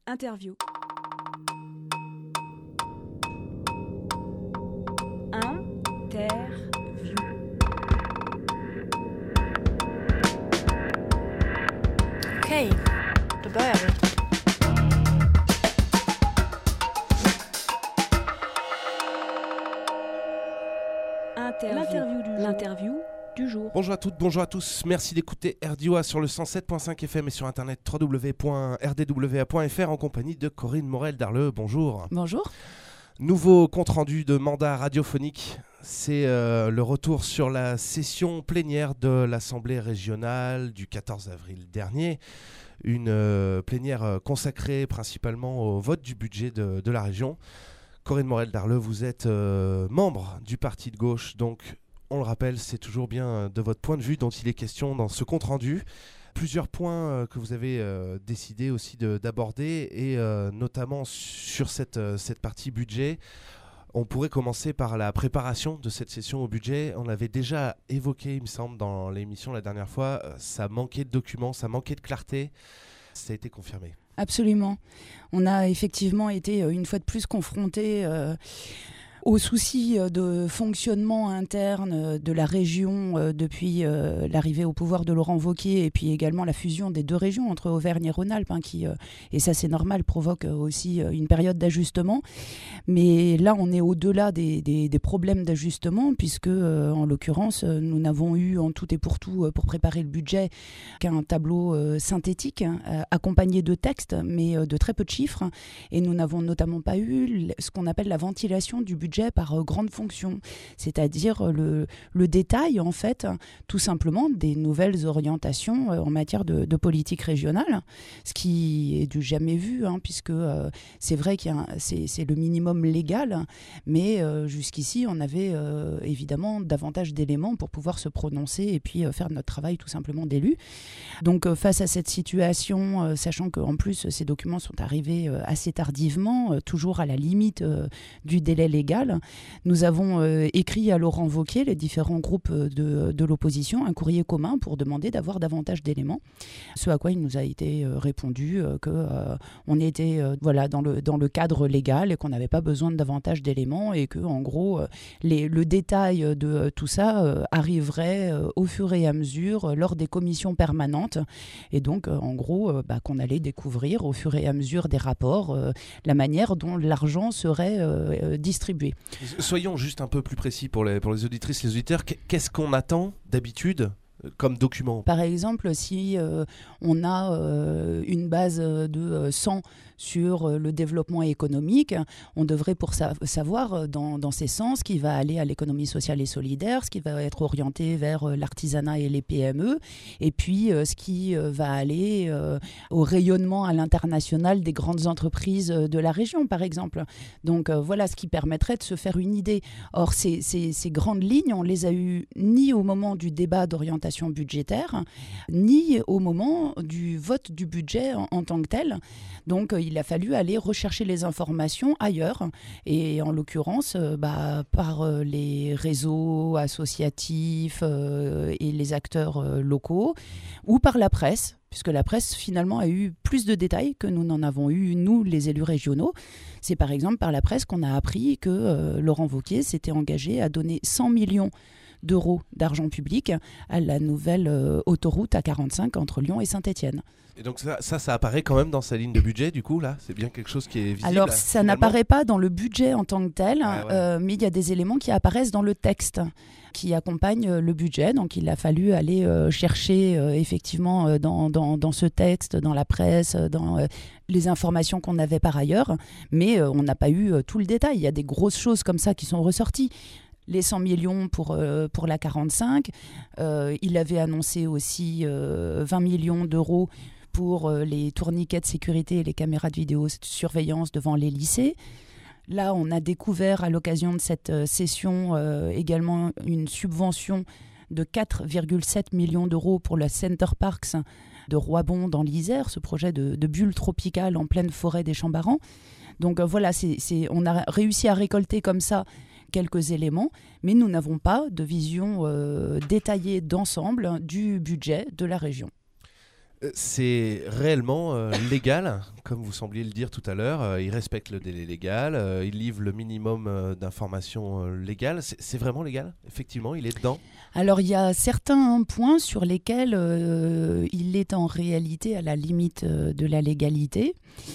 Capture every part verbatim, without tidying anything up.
Interview. Interview. Okej, då börjar vi. Interview. L'interview du jour. L'interview du jour. Bonjour à toutes, bonjour à tous. Merci d'écouter R D O A sur le cent sept virgule cinq F M et sur internet w w w point r d w a point f r en compagnie de Corinne Morel-Darleux. Bonjour. Bonjour. Nouveau compte-rendu de mandat radiophonique. C'est euh, le retour sur la session plénière de l'Assemblée régionale du quatorze avril dernier. Une euh, plénière euh, consacrée principalement au vote du budget de, de la région. Corinne Morel-Darleux, vous êtes euh, membre du parti de gauche, donc on le rappelle, c'est toujours bien de votre point de vue dont il est question dans ce compte-rendu. Plusieurs points euh, que vous avez euh, décidé aussi de, d'aborder, et euh, notamment sur cette, euh, cette partie budget. On pourrait commencer par la préparation de cette session au budget. On l'avait déjà évoqué, il me semble, dans l'émission la dernière fois. Ça manquait de documents, ça manquait de clarté. Ça a été confirmé. Absolument. On a effectivement été une fois de plus confrontés euh, aux soucis de fonctionnement interne de la région euh, depuis euh, l'arrivée au pouvoir de Laurent Wauquiez, et puis également la fusion des deux régions entre Auvergne et Rhône-Alpes, hein, qui, euh, et ça c'est normal, provoque aussi euh, une période d'ajustement. Mais là, on est au-delà des, des, des problèmes d'ajustement, puisque euh, en l'occurrence, nous n'avons eu en tout et pour tout, euh, pour préparer le budget, qu'un tableau euh, synthétique, euh, accompagné de textes, mais euh, de très peu de chiffres. Et nous n'avons notamment pas eu ce qu'on appelle la ventilation du budget par euh, grande fonction, c'est-à-dire le, le détail, en fait, tout simplement, des nouvelles orientations euh, en matière de, de politique régionale, ce qui est du jamais vu, hein, puisque euh, c'est vrai que c'est, c'est le minimum légal, mais euh, jusqu'ici, on avait euh, évidemment davantage d'éléments pour pouvoir se prononcer et puis euh, faire notre travail tout simplement d'élu. Donc, euh, face à cette situation, euh, sachant qu'en plus, ces documents sont arrivés euh, assez tardivement, euh, toujours à la limite euh, du délai légal, nous avons euh, écrit à Laurent Wauquiez, les différents groupes de, de l'opposition, un courrier commun pour demander d'avoir davantage d'éléments. Ce à quoi il nous a été euh, répondu euh, qu'on euh, était euh, voilà, dans, le, dans le cadre légal et qu'on n'avait pas besoin de davantage d'éléments, et que, en gros, euh, les, le détail de euh, tout ça euh, arriverait euh, au fur et à mesure euh, lors des commissions permanentes. Et donc, euh, en gros, euh, bah, qu'on allait découvrir au fur et à mesure des rapports euh, la manière dont l'argent serait euh, distribué. Soyons juste un peu plus précis pour les, pour les auditrices, les auditeurs. Qu'est-ce qu'on attend d'habitude comme document ? Par exemple, si euh, on a euh, une base de cent sur le développement économique, on devrait pour sa- savoir dans, dans ces sens ce qui va aller à l'économie sociale et solidaire, ce qui va être orienté vers l'artisanat et les P M E, et puis euh, ce qui euh, va aller euh, au rayonnement à l'international des grandes entreprises de la région, par exemple. Donc euh, voilà ce qui permettrait de se faire une idée. Or, ces, ces, ces grandes lignes, on les a eues ni au moment du débat d'orientation budgétaire, ni au moment du vote du budget en, en tant que tel. Donc, euh, il a fallu aller rechercher les informations ailleurs, et en l'occurrence, euh, bah, par euh, les réseaux associatifs euh, et les acteurs euh, locaux, ou par la presse, puisque la presse, finalement, a eu plus de détails que nous n'en avons eu, nous, les élus régionaux. C'est par exemple par la presse qu'on a appris que euh, Laurent Wauquiez s'était engagé à donner cent millions d'euros d'argent public à la nouvelle euh, autoroute A quarante-cinq entre Lyon et Saint-Étienne. Et donc ça, ça, ça apparaît quand même dans sa ligne de budget, du coup, là ? C'est bien quelque chose qui est visible. Alors, ça finalement. n'apparaît pas dans le budget en tant que tel, Ah ouais. euh, mais il y a des éléments qui apparaissent dans le texte qui accompagnent euh, le budget. Donc, il a fallu aller euh, chercher euh, effectivement euh, dans, dans, dans ce texte, dans la presse, dans euh, les informations qu'on avait par ailleurs, mais euh, on n'a pas eu euh, tout le détail. Il y a des grosses choses comme ça qui sont ressorties. Les cent millions pour, euh, pour la quarante-cinq. Euh, il avait annoncé aussi euh, vingt millions d'euros pour euh, les tourniquets de sécurité et les caméras de vidéosurveillance devant les lycées. Là, on a découvert à l'occasion de cette euh, session euh, également une subvention de quatre virgule sept millions d'euros pour le Center Parks de Roibon dans l'Isère, ce projet de, de bulle tropicale en pleine forêt des Chambarans. Donc euh, voilà, c'est, c'est, on a réussi à récolter comme ça quelques éléments, mais nous n'avons pas de vision euh, détaillée d'ensemble du budget de la région. C'est réellement euh, légal, comme vous sembliez le dire tout à l'heure. Euh, il respecte le délai légal, euh, il livre le minimum euh, d'informations euh, légales. C'est, c'est vraiment légal, effectivement, il est dedans. Alors, il y a certains points sur lesquels euh, il est en réalité à la limite euh, de la légalité.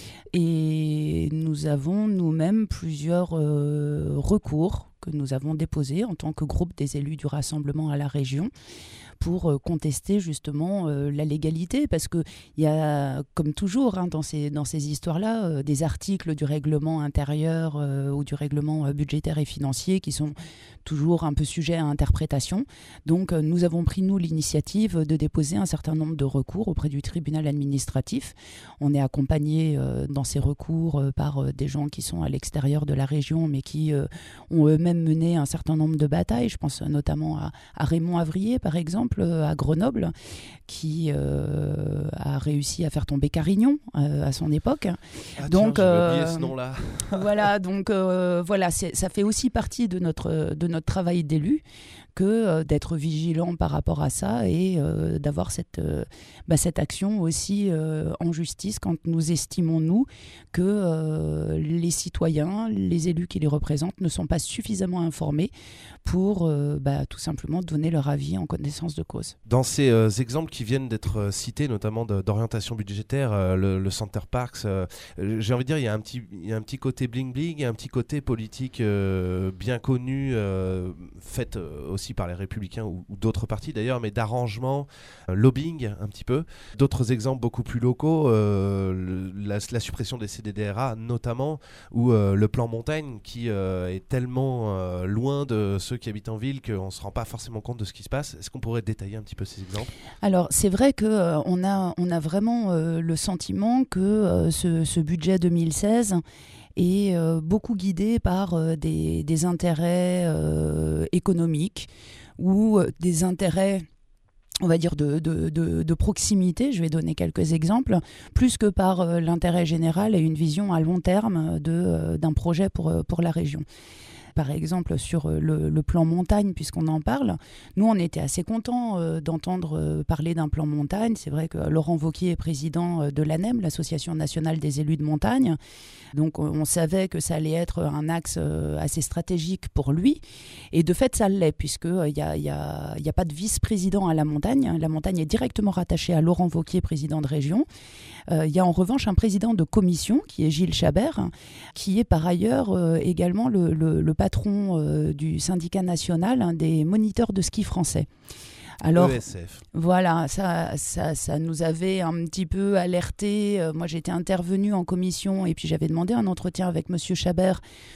Et nous avons nous-mêmes plusieurs euh, recours que nous avons déposés en tant que groupe des élus du Rassemblement à la région pour contester justement euh, la légalité, parce qu'il y a, comme toujours hein, dans ces, dans ces histoires-là, euh, des articles du règlement intérieur euh, ou du règlement euh, budgétaire et financier qui sont toujours un peu sujets à interprétation. Donc euh, nous avons pris, nous, l'initiative de déposer un certain nombre de recours auprès du tribunal administratif. On est accompagné euh, dans ces recours euh, par euh, des gens qui sont à l'extérieur de la région, mais qui euh, ont eux-mêmes mené un certain nombre de batailles. Je pense notamment à, à Raymond Avrier, par exemple, à Grenoble, qui euh, a réussi à faire tomber Carignon euh, à son époque. Ah, donc, tiens, euh, j'avais oublié ce nom-là. voilà, donc euh, voilà, c'est, ça fait aussi partie de notre de notre travail d'élu que euh, d'être vigilant par rapport à ça et euh, d'avoir cette euh, bah, cette action aussi euh, en justice quand nous estimons nous que euh, les citoyens, les élus qui les représentent ne sont pas suffisamment informés pour euh, bah, tout simplement donner leur avis en connaissance de cause. Dans ces euh, exemples qui viennent d'être euh, cités, notamment de, d'orientation budgétaire, euh, le, le Center Parcs, euh, j'ai envie de dire, il y a un petit, il y a un petit côté bling-bling, il y a un petit côté politique euh, bien connu, euh, fait euh, aussi par les Républicains ou, ou d'autres partis d'ailleurs, mais d'arrangement, euh, lobbying un petit peu. D'autres exemples beaucoup plus locaux, euh, le, la, la suppression des C D D R A notamment, ou euh, le plan montagne qui euh, est tellement euh, loin de ceux qui habitent en ville qu'on ne se rend pas forcément compte de ce qui se passe. Est-ce qu'on pourrait détailler un petit peu ces exemples ? Alors c'est vrai qu'on euh, a, on a vraiment euh, le sentiment que euh, ce, ce budget deux mille seize est euh, beaucoup guidé par euh, des, des intérêts euh, économiques ou euh, des intérêts, on va dire, de, de, de, de proximité. Je vais donner quelques exemples, plus que par euh, l'intérêt général et une vision à long terme de, euh, d'un projet pour, pour la région. Par exemple, sur le, le plan montagne, puisqu'on en parle, nous, on était assez contents euh, d'entendre euh, parler d'un plan montagne. C'est vrai que Laurent Wauquiez est président de l'A N E M, l'Association nationale des élus de montagne. Donc, on, on savait que ça allait être un axe euh, assez stratégique pour lui. Et de fait, ça l'est, puisqu'il n'y a, y a, y a pas de vice-président à la montagne. La montagne est directement rattachée à Laurent Wauquiez, président de région. Il euh, y a en revanche un président de commission, qui est Gilles Chabert, qui est par ailleurs euh, également le, le, le patron euh, du syndicat national hein, des moniteurs de ski français. Alors, E S F. Voilà, ça, ça, ça nous avait un petit peu alerté. Euh, moi, j'étais intervenue en commission et puis j'avais demandé un entretien avec Monsieur Chabert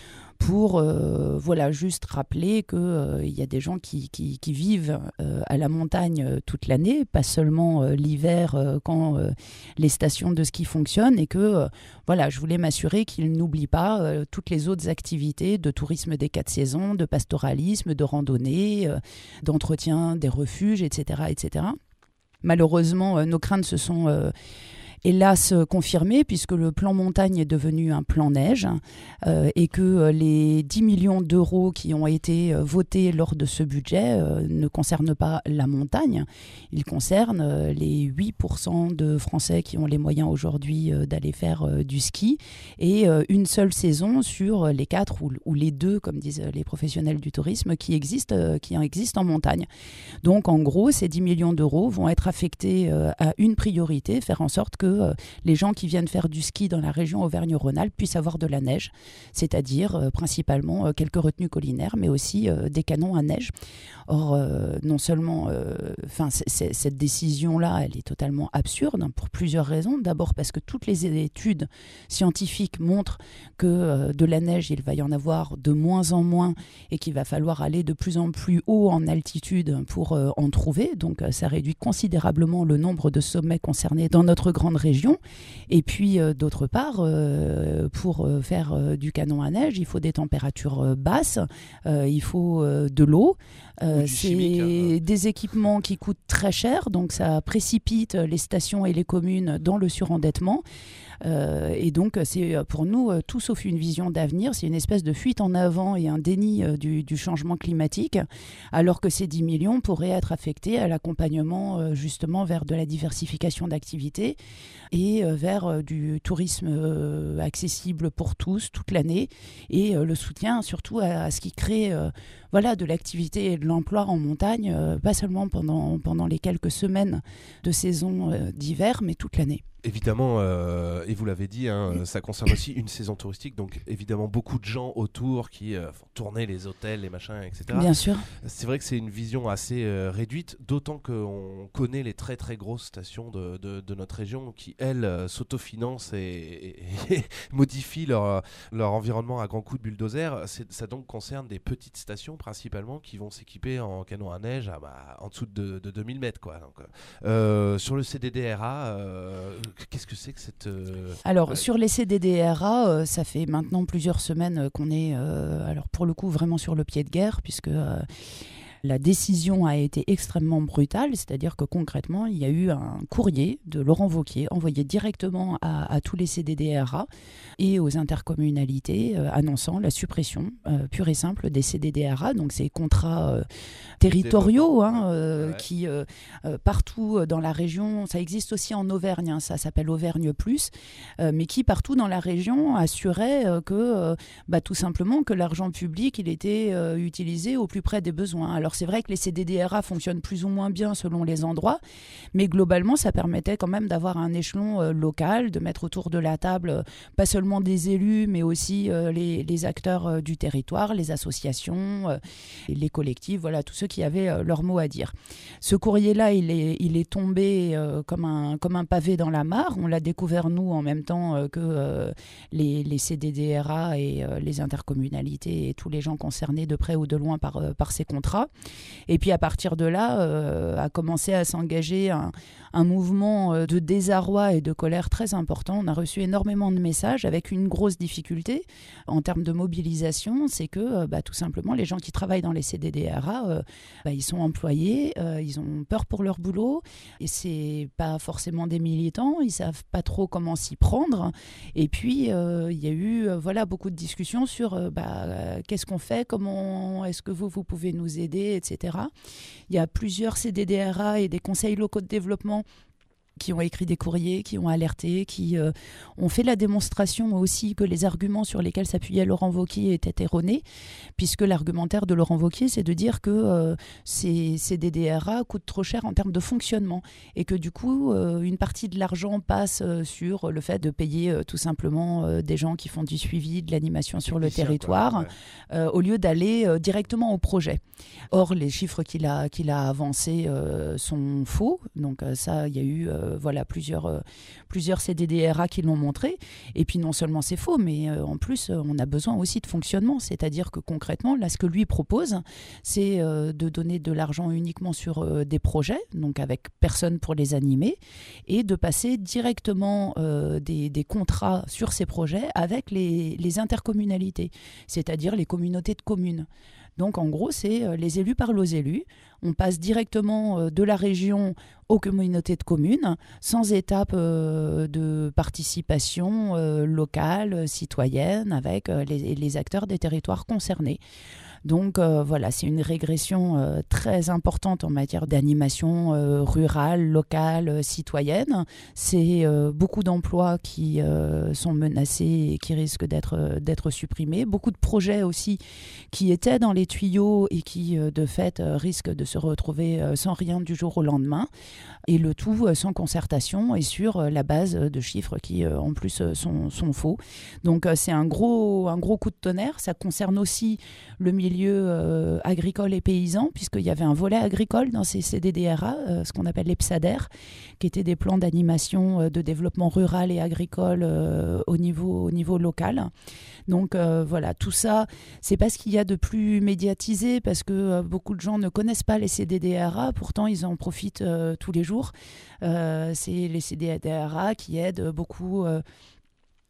pour euh, voilà, juste rappeler qu'il euh, y a des gens qui, qui, qui vivent euh, à la montagne euh, toute l'année, pas seulement euh, l'hiver euh, quand euh, les stations de ski fonctionnent, et que euh, voilà, je voulais m'assurer qu'ils n'oublient pas euh, toutes les autres activités de tourisme des quatre saisons, de pastoralisme, de randonnée, euh, d'entretien des refuges, et cetera, et cetera. Malheureusement, euh, nos craintes se sont euh, hélas confirmé, puisque le plan montagne est devenu un plan neige euh, et que euh, les dix millions d'euros qui ont été euh, votés lors de ce budget euh, ne concernent pas la montagne. Ils concernent euh, les huit pour cent de Français qui ont les moyens aujourd'hui euh, d'aller faire euh, du ski, et euh, une seule saison sur les quatre ou, ou les deux, comme disent les professionnels du tourisme, qui existent, euh, qui existent en montagne. Donc en gros, ces dix millions d'euros vont être affectés euh, à une priorité, faire en sorte que euh, les gens qui viennent faire du ski dans la région Auvergne-Rhône-Alpes puissent avoir de la neige, c'est-à-dire euh, principalement euh, quelques retenues collinaires, mais aussi euh, des canons à neige. Or, euh, non seulement, enfin, euh, cette décision-là, elle est totalement absurde hein, pour plusieurs raisons. D'abord parce que toutes les études scientifiques montrent que euh, de la neige, il va y en avoir de moins en moins et qu'il va falloir aller de plus en plus haut en altitude pour euh, en trouver. Donc, euh, ça réduit considérablement le nombre de sommets concernés dans notre grande région. Et puis, euh, d'autre part, euh, pour euh, faire euh, du canon à neige, il faut des températures euh, basses, euh, il faut euh, de l'eau. Euh, c'est chimique, hein. Des équipements qui coûtent très cher, donc ça précipite les stations et les communes dans le surendettement. Euh, et donc, c'est pour nous tout sauf une vision d'avenir. C'est une espèce de fuite en avant et un déni euh, du, du changement climatique, alors que ces dix millions pourraient être affectés à l'accompagnement euh, justement vers de la diversification d'activités et euh, vers euh, du tourisme euh, accessible pour tous, toute l'année, et euh, le soutien surtout à, à ce qui crée euh, voilà, de l'activité et de l'emploi en montagne, euh, pas seulement pendant, pendant les quelques semaines de saison euh, d'hiver, mais toute l'année. Évidemment, euh, et vous l'avez dit, hein, ça concerne aussi une saison touristique, donc évidemment beaucoup de gens autour qui euh, font tourner les hôtels, les machins, et cetera. Bien sûr. C'est vrai que c'est une vision assez euh, réduite, d'autant qu'on connaît les très très grosses stations de, de, de notre région qui, elles, euh, s'autofinancent et, et, et modifient leur, leur environnement à grands coups de bulldozer. C'est, ça donc concerne des petites stations principalement qui vont s'équiper en canon à neige à, bah, en dessous de, de deux mille mètres. Quoi. Donc, euh, sur le C D D R A, euh, qu'est-ce que c'est que cette... Euh... Alors, ouais. sur les C D D R A, euh, ça fait maintenant plusieurs semaines qu'on est, euh, alors pour le coup, vraiment sur le pied de guerre, puisque euh, la décision a été extrêmement brutale, c'est-à-dire que concrètement, il y a eu un courrier de Laurent Wauquiez envoyé directement à, à tous les C D D R A et aux intercommunalités euh, annonçant la suppression euh, pure et simple des C D D R A, donc ces contrats euh, territoriaux hein, euh, ouais. qui euh, euh, partout dans la région, ça existe aussi en Auvergne, hein, ça s'appelle Auvergne Plus, euh, mais qui partout dans la région assurait euh, que euh, bah, tout simplement que l'argent public il était euh, utilisé au plus près des besoins. Alors c'est vrai que les C D D R A fonctionnent plus ou moins bien selon les endroits, mais globalement ça permettait quand même d'avoir un échelon euh, local, de mettre autour de la table euh, pas seulement des élus, mais aussi euh, les, les acteurs euh, du territoire, les associations, euh, les collectifs, voilà, tous ceux qui avaient euh, leur mot à dire. Ce courrier-là, il est, il est tombé euh, comme, un, comme un pavé dans la mare. On l'a découvert, nous, en même temps euh, que euh, les, les C D D R A et euh, les intercommunalités et tous les gens concernés de près ou de loin par, euh, par ces contrats. Et puis, à partir de là, euh, a commencé à s'engager un, un mouvement de désarroi et de colère très important. On a reçu énormément de messages avec une grosse difficulté en termes de mobilisation, c'est que bah, tout simplement les gens qui travaillent dans les C D D R A, euh, bah, ils sont employés, euh, ils ont peur pour leur boulot et c'est pas forcément des militants, ils savent pas trop comment s'y prendre. Et puis euh, il y a eu euh, voilà beaucoup de discussions sur euh, bah, euh, qu'est-ce qu'on fait, comment est-ce que vous vous pouvez nous aider, et cetera. Il y a plusieurs C D D R A et des conseils locaux de développement qui ont écrit des courriers, qui ont alerté, qui euh, ont fait la démonstration aussi que les arguments sur lesquels s'appuyait Laurent Wauquiez étaient erronés, puisque l'argumentaire de Laurent Wauquiez, c'est de dire que euh, ces C D D R A coûtent trop cher en termes de fonctionnement, et que du coup, euh, une partie de l'argent passe euh, sur le fait de payer euh, tout simplement euh, des gens qui font du suivi, de l'animation sur le territoire, quoi, ouais. euh, au lieu d'aller euh, directement au projet. Or, les chiffres qu'il a, qu'il a avancés euh, sont faux, donc euh, ça, il y a eu... Euh, Voilà, plusieurs, euh, plusieurs C D D R A qui l'ont montré. Et puis non seulement c'est faux, mais euh, en plus, euh, on a besoin aussi de fonctionnement. C'est-à-dire que concrètement, là, ce que lui propose, c'est euh, de donner de l'argent uniquement sur euh, des projets, donc avec personne pour les animer, et de passer directement euh, des, des contrats sur ces projets avec les, les intercommunalités, c'est-à-dire les communautés de communes. Donc en gros, c'est euh, les élus parlent aux élus. On passe directement euh, de la région aux communautés de communes, sans étape euh, de participation euh, locale, citoyenne, avec euh, les, les acteurs des territoires concernés. Donc euh, voilà, c'est une régression euh, très importante en matière d'animation euh, rurale, locale, euh, citoyenne. C'est euh, beaucoup d'emplois qui euh, sont menacés et qui risquent d'être, euh, d'être supprimés. Beaucoup de projets aussi qui étaient dans les tuyaux et qui, euh, de fait, euh, risquent de se retrouver euh, sans rien du jour au lendemain. Et le tout euh, sans concertation et sur euh, la base de chiffres qui, euh, en plus, euh, sont, sont faux. Donc euh, c'est un gros, un gros coup de tonnerre. Ça concerne aussi le milieu Euh, agricole et paysan, puisqu'il y avait un volet agricole dans ces C D D R A, euh, ce qu'on appelle les P S A D R, qui étaient des plans d'animation euh, de développement rural et agricole euh, au, niveau, au niveau local. Donc euh, voilà, tout ça, c'est pas ce qu'il y a de plus médiatisé, parce que euh, beaucoup de gens ne connaissent pas les C D D R A, pourtant ils en profitent euh, tous les jours. Euh, c'est les C D D R A qui aident beaucoup... Euh,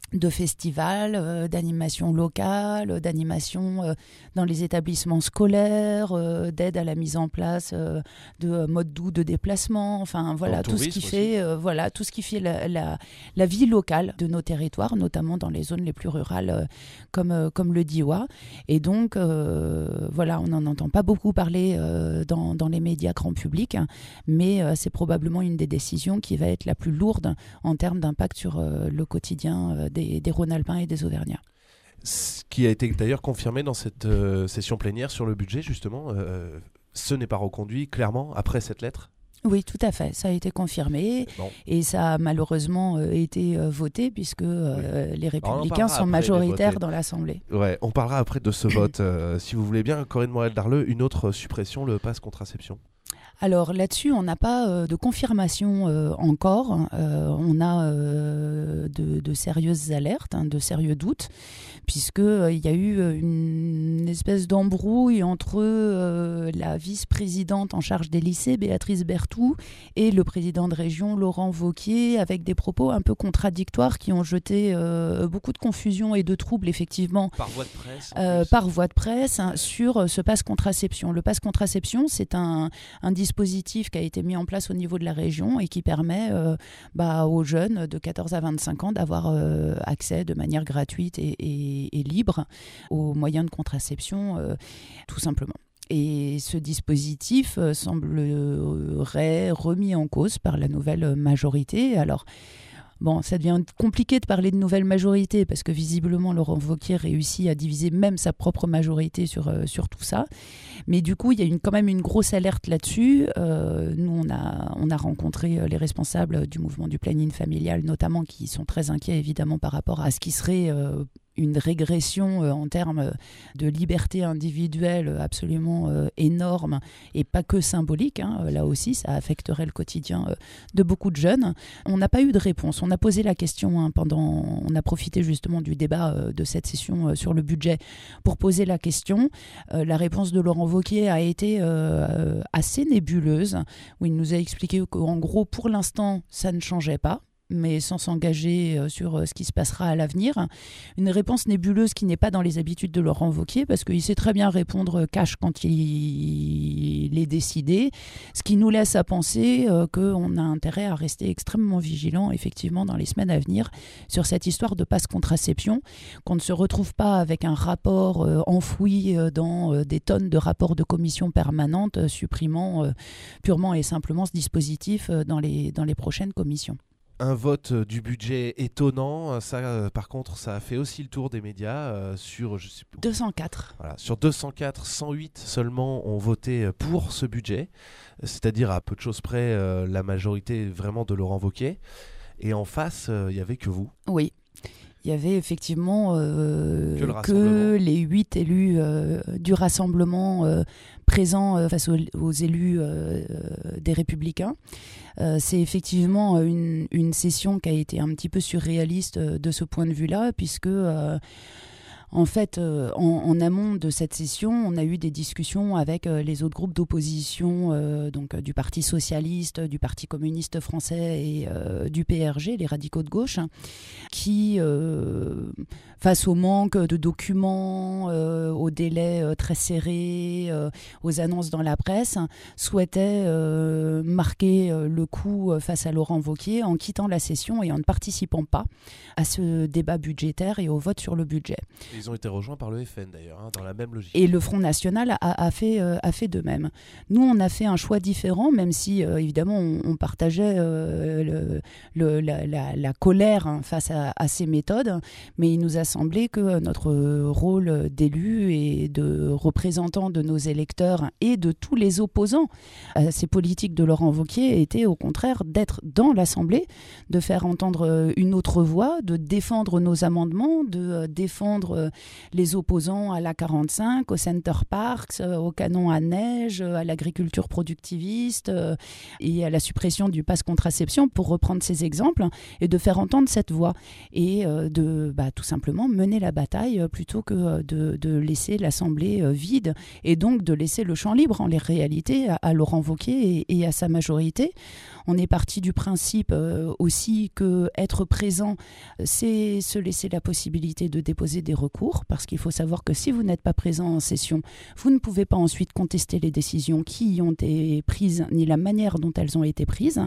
de festivals, euh, d'animations locales, d'animations euh, dans les établissements scolaires, euh, d'aide à la mise en place euh, de euh, modes doux de déplacement, enfin voilà, tout ce qui fait, euh, voilà, tout ce qui fait la, la, la vie locale de nos territoires, notamment dans les zones les plus rurales euh, comme, euh, comme le Diois. Et donc, euh, voilà, on n'en entend pas beaucoup parler euh, dans, dans les médias grand public, hein, mais euh, c'est probablement une des décisions qui va être la plus lourde en termes d'impact sur euh, le quotidien euh, Des, des Rhône-Alpins et des Auvergnats. Ce qui a été d'ailleurs confirmé dans cette euh, session plénière sur le budget, justement, euh, ce n'est pas reconduit clairement après cette lettre ? Oui, tout à fait. Ça a été confirmé bon. Et ça a malheureusement euh, été euh, voté puisque euh, oui. les Républicains sont majoritaires dans l'Assemblée. Ouais, on parlera après de ce vote. Euh, si vous voulez bien, Corinne Morel-Darleux, une autre suppression, le pass contraception. Alors là-dessus, on n'a pas euh, de confirmation euh, encore. Euh, on a euh, de, de sérieuses alertes, hein, de sérieux doutes, puisqu'il euh, y a eu une, une espèce d'embrouille entre euh, la vice-présidente en charge des lycées, Béatrice Berthoud, et le président de région, Laurent Wauquiez, avec des propos un peu contradictoires qui ont jeté euh, beaucoup de confusion et de troubles, effectivement, par voie de presse, euh, par voie de presse hein, sur ce pass contraception. Le pass contraception, c'est un, un dispositif qui a été mis en place au niveau de la région et qui permet euh, bah, aux jeunes de quatorze à vingt-cinq ans d'avoir euh, accès de manière gratuite et, et, et libre aux moyens de contraception, euh, tout simplement. Et ce dispositif euh, semblerait remis en cause par la nouvelle majorité. Alors, bon, ça devient compliqué de parler de nouvelle majorité parce que visiblement Laurent Wauquiez réussit à diviser même sa propre majorité sur, euh, sur tout ça. Mais du coup, il y a une, quand même une grosse alerte là-dessus. Euh, nous, on a, on a rencontré les responsables du mouvement du planning familial, notamment, qui sont très inquiets évidemment par rapport à ce qui serait euh, une régression euh, en termes de liberté individuelle absolument euh, énorme et pas que symbolique. Hein. Là aussi, ça affecterait le quotidien euh, de beaucoup de jeunes. On n'a pas eu de réponse. On a posé la question hein, pendant... On a profité justement du débat euh, de cette session euh, sur le budget pour poser la question. Euh, la réponse de Laurent Wauquiez a été euh, assez nébuleuse, où il nous a expliqué qu'en gros, pour l'instant, ça ne changeait pas, mais sans s'engager sur ce qui se passera à l'avenir. Une réponse nébuleuse qui n'est pas dans les habitudes de Laurent Wauquiez, parce qu'il sait très bien répondre cash quand il est décidé, ce qui nous laisse à penser euh, qu'on a intérêt à rester extrêmement vigilant, effectivement, dans les semaines à venir, sur cette histoire de passe contraception, qu'on ne se retrouve pas avec un rapport euh, enfoui euh, dans euh, des tonnes de rapports de commissions permanentes, euh, supprimant euh, purement et simplement ce dispositif euh, dans les, dans les prochaines commissions. Un vote du budget étonnant, ça euh, par contre ça a fait aussi le tour des médias euh, sur je sais plus, deux cent quatre. Voilà, sur deux cent quatre, cent huit seulement ont voté pour ce budget, c'est-à-dire à peu de choses près euh, la majorité vraiment de Laurent Wauquiez, et en face il euh, n'y avait que vous. Oui. Il y avait effectivement euh, que, que les huit élus euh, du rassemblement euh, présents euh, face aux, aux élus euh, des Républicains. Euh, c'est effectivement une, une session qui a été un petit peu surréaliste euh, de ce point de vue-là, puisque... Euh, En fait, euh, en, en amont de cette session, on a eu des discussions avec euh, les autres groupes d'opposition, euh, donc euh, du Parti socialiste, du Parti communiste français et euh, du P R G, les radicaux de gauche, qui, euh, face au manque de documents, euh, aux délais euh, très serrés, euh, aux annonces dans la presse, souhaitaient euh, marquer euh, le coup face à Laurent Wauquiez en quittant la session et en ne participant pas à ce débat budgétaire et au vote sur le budget. Ils ont été rejoints par le F N d'ailleurs, hein, dans la même logique. Et le Front National a, a, fait, euh, a fait de même. Nous, on a fait un choix différent, même si, euh, évidemment, on, on partageait euh, le, le, la, la, la colère hein, face à, à ces méthodes, mais il nous a semblé que notre rôle d'élu et de représentant de nos électeurs et de tous les opposants à ces politiques de Laurent Wauquiez était au contraire d'être dans l'Assemblée, de faire entendre une autre voix, de défendre nos amendements, de défendre les opposants à l'A quarante-cinq, au Center Parks, au canon à neige, à l'agriculture productiviste et à la suppression du pass contraception, pour reprendre ces exemples, et de faire entendre cette voix et de bah, tout simplement mener la bataille plutôt que de, de laisser l'Assemblée vide, et donc de laisser le champ libre en les réalités à, à Laurent Wauquiez et, et à sa majorité. On est parti du principe euh, aussi que être présent, c'est se laisser la possibilité de déposer des recours, parce qu'il faut savoir que si vous n'êtes pas présent en session, vous ne pouvez pas ensuite contester les décisions qui y ont été prises, ni la manière dont elles ont été prises.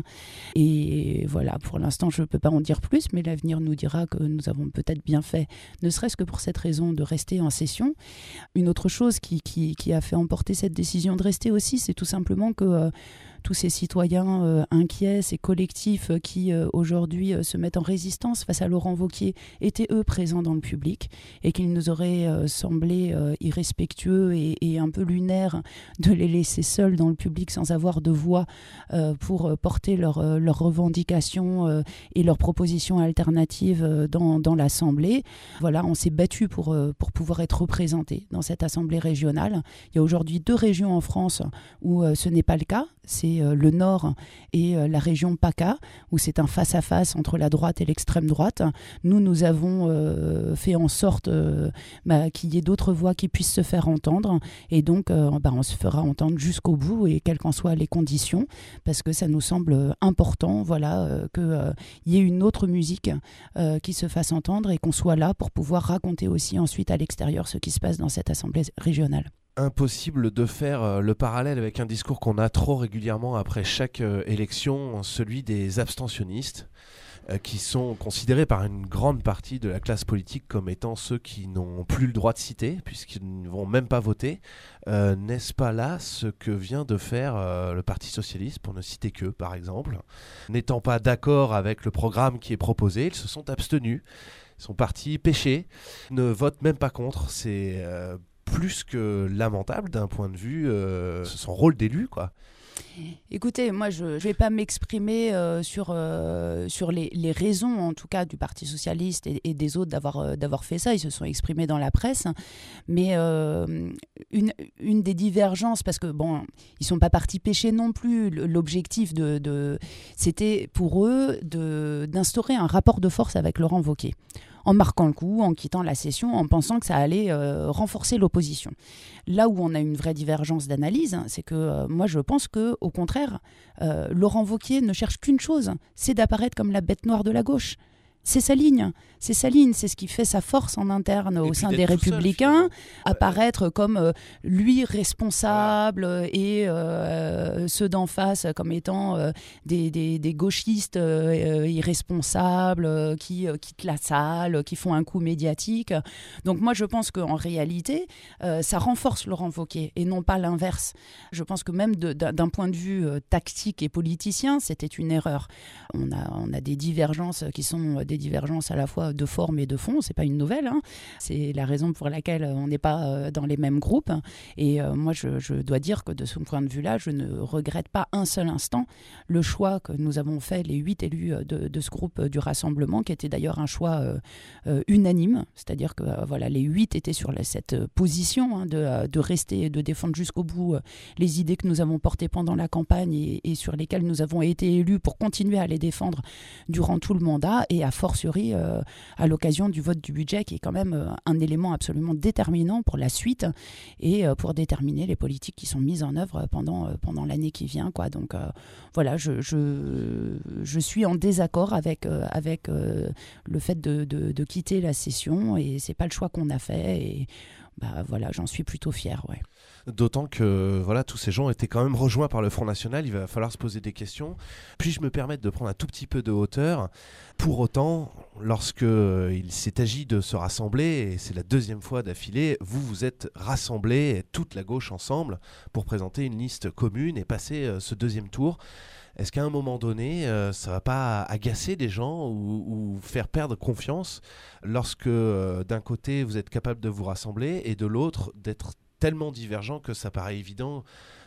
Et voilà, pour l'instant, je ne peux pas en dire plus, mais l'avenir nous dira que nous avons peut-être bien fait, ne serait-ce que pour cette raison de rester en session. Une autre chose qui, qui, qui a fait emporter cette décision de rester aussi, c'est tout simplement que euh, tous ces citoyens euh, inquiets, ces collectifs euh, qui euh, aujourd'hui euh, se mettent en résistance face à Laurent Wauquiez étaient eux présents dans le public et qu'il nous aurait euh, semblé euh, irrespectueux et, et un peu lunaire de les laisser seuls dans le public sans avoir de voix euh, pour euh, porter leurs euh, leurs revendications euh, et leurs propositions alternatives euh, dans, dans l'Assemblée. Voilà, on s'est battu pour, euh, pour pouvoir être représentés dans cette Assemblée régionale. Il y a aujourd'hui deux régions en France où euh, ce n'est pas le cas. C'est euh, le Nord et euh, la région PACA, où c'est un face-à-face entre la droite et l'extrême droite. Nous, nous avons euh, fait en sorte euh, bah, qu'il y ait d'autres voix qui puissent se faire entendre. Et donc, euh, bah, on se fera entendre jusqu'au bout, et quelles qu'en soient les conditions, parce que ça nous semble important, voilà, euh, qu'il euh, y ait une autre musique euh, qui se fasse entendre et qu'on soit là pour pouvoir raconter aussi ensuite à l'extérieur ce qui se passe dans cette assemblée régionale. Impossible de faire euh, le parallèle avec un discours qu'on a trop régulièrement après chaque euh, élection, celui des abstentionnistes, euh, qui sont considérés par une grande partie de la classe politique comme étant ceux qui n'ont plus le droit de citer, puisqu'ils ne vont même pas voter. Euh, n'est-ce pas là ce que vient de faire euh, le Parti socialiste, pour ne citer qu'eux, par exemple? N'étant pas d'accord avec le programme qui est proposé, ils se sont abstenus, ils sont partis pêcher, ne votent même pas contre. C'est euh, plus que lamentable d'un point de vue euh, son rôle d'élu, quoi. Écoutez, moi je ne vais pas m'exprimer euh, sur, euh, sur les, les raisons en tout cas du Parti Socialiste et, et des autres d'avoir, euh, d'avoir fait ça. Ils se sont exprimés dans la presse, mais euh, une, une des divergences, parce que bon, ils ne sont pas partis pêcher non plus. L'objectif de, de, c'était pour eux de, d'instaurer un rapport de force avec Laurent Wauquiez, en marquant le coup, en quittant la session, en pensant que ça allait euh, renforcer l'opposition. Là où on a une vraie divergence d'analyse, hein, c'est que euh, moi je pense qu'au contraire, euh, Laurent Wauquiez ne cherche qu'une chose, c'est d'apparaître comme la bête noire de la gauche. C'est sa ligne, c'est sa ligne, c'est ce qui fait sa force en interne au sein des Républicains, seul, apparaître comme euh, lui responsable, voilà. Et euh, ceux d'en face comme étant euh, des, des, des gauchistes euh, irresponsables euh, qui euh, quittent la salle, qui font un coup médiatique. Donc moi je pense qu'en réalité, euh, ça renforce Laurent Wauquiez et non pas l'inverse. Je pense que même de, d'un point de vue euh, tactique et politicien, c'était une erreur. On a, on a des divergences qui sont des divergences à la fois de forme et de fond, c'est pas une nouvelle, hein. C'est la raison pour laquelle on n'est pas dans les mêmes groupes. Et euh, moi, je, je dois dire que de ce point de vue-là, je ne regrette pas un seul instant le choix que nous avons fait, les huit élus de, de ce groupe du Rassemblement, qui était d'ailleurs un choix euh, euh, unanime, c'est-à-dire que euh, voilà, les huit étaient sur la, cette position hein, de, de rester et de défendre jusqu'au bout euh, les idées que nous avons portées pendant la campagne et, et sur lesquelles nous avons été élus pour continuer à les défendre durant tout le mandat, et à fortiori euh, à l'occasion du vote du budget, qui est quand même euh, un élément absolument déterminant pour la suite et euh, pour déterminer les politiques qui sont mises en œuvre pendant, euh, pendant l'année qui vient, quoi. Donc euh, voilà, je, je, je suis en désaccord avec, euh, avec euh, le fait de, de, de quitter la session, et c'est pas le choix qu'on a fait, et bah, voilà, j'en suis plutôt fière, ouais. D'autant que voilà, tous ces gens étaient quand même rejoints par le Front National, il va falloir se poser des questions. Puis-je me permettre de prendre un tout petit peu de hauteur? Pour autant, lorsque euh, il s'est agi de se rassembler, et c'est la deuxième fois d'affilée, vous vous êtes rassemblés, toute la gauche ensemble, pour présenter une liste commune et passer euh, ce deuxième tour. Est-ce qu'à un moment donné, euh, ça ne va pas agacer des gens ou, ou faire perdre confiance lorsque euh, d'un côté vous êtes capable de vous rassembler et de l'autre d'être tellement divergent que ça paraît évident